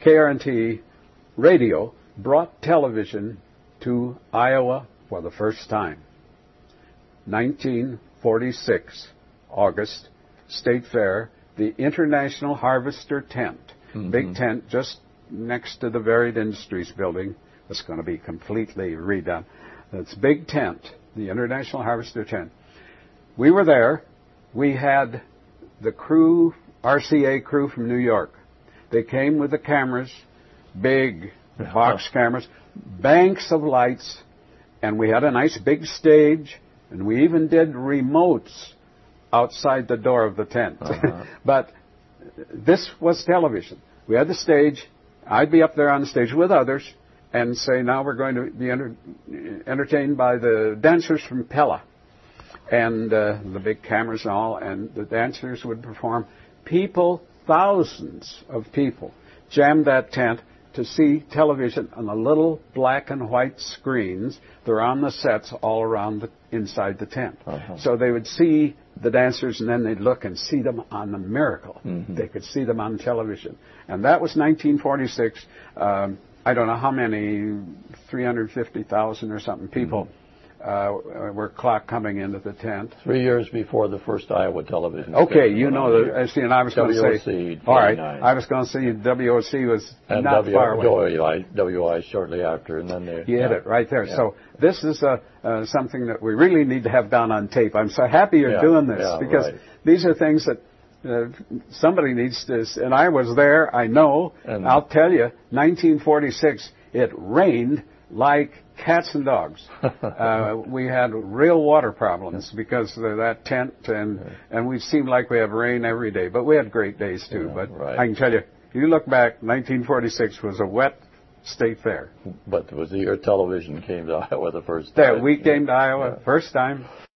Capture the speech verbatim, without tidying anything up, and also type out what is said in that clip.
K R N T radio brought television to Iowa for the first time. nineteen forty-six, August, State Fair, the International Harvester tent. Mm-hmm. Big tent just next to the Varied Industries building. It's going to be completely redone. It's big tent, the International Harvester tent. We were there. We had the crew, R C A crew from New York. They came with the cameras, big box cameras, banks of lights, and we had a nice big stage, and we even did remotes outside the door of the tent. Uh-huh. But this was television. We had the stage. I'd be up there on the stage with others and say, now we're going to be enter- entertained by the dancers from Pella. And uh, the big cameras and all, and the dancers would perform. People, thousands of people, jammed that tent to see television on the little black and white screens. They're on the sets all around the, inside the tent. Uh-huh. So they would see the dancers, and then they'd look and see them on the Miracle. Mm-hmm. They could see them on television. And that was nineteen forty-six. Um, I don't know how many, three hundred fifty thousand or something people mm-hmm. uh, were clocked coming into the tent. Three years before the first Iowa television. Okay, you know, the, see, and I was going to say, all right, I was going to say W O C was and not w- far away. W I shortly after, and then they... You yeah. hit it right there. Yeah. So this is a, uh, something that we really need to have done on tape. I'm so happy you're yeah. doing this, yeah, because right. these are things that uh, somebody needs to, and I was there, I know, and I'll tell you, nineteen forty-six, it rained like cats and dogs. uh, we had real water problems because of that tent, and and we seemed like we have rain every day, but we had great days too. Yeah, but right. I can tell you, you look back, nineteen forty-six was a wet state fair. But it was the year television came to Iowa the first time. That we came to Iowa yeah. first time.